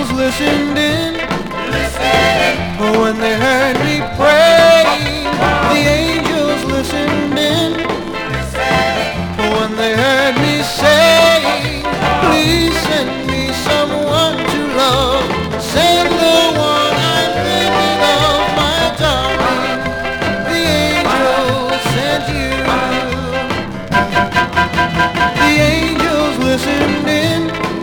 angels listened in when they heard me praying. The angels listened in when they heard me saying, please send me someone to love. Send the one I'm thinking of, my darling. The angels sent you. The angels listened in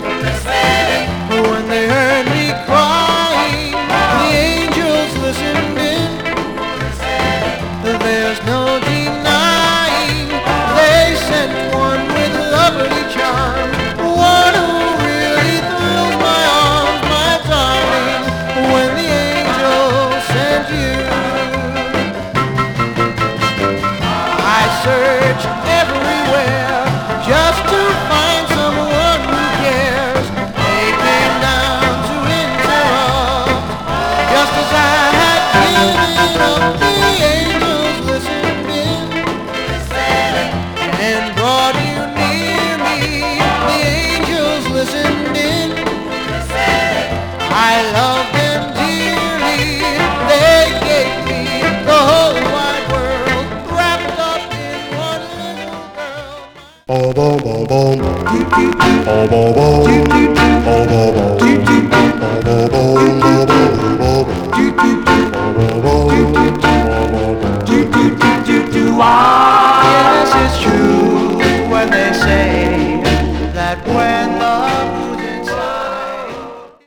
when they heard me crying. The angels listened in. There's no denying they sent one with lovely charm, one who really thrills my arms, my darling, when the angels sent you. I search everywhere just to find someone who cares. They came down to interrupt, just as I had given up. The angels listened in and brought you near me. The angels listened in. I loved them dearly. They gave me the whole wide world wrapped up in one little girl. Boom, boom, boom, boom. Boom, boom, boom. Boom, boom, boom.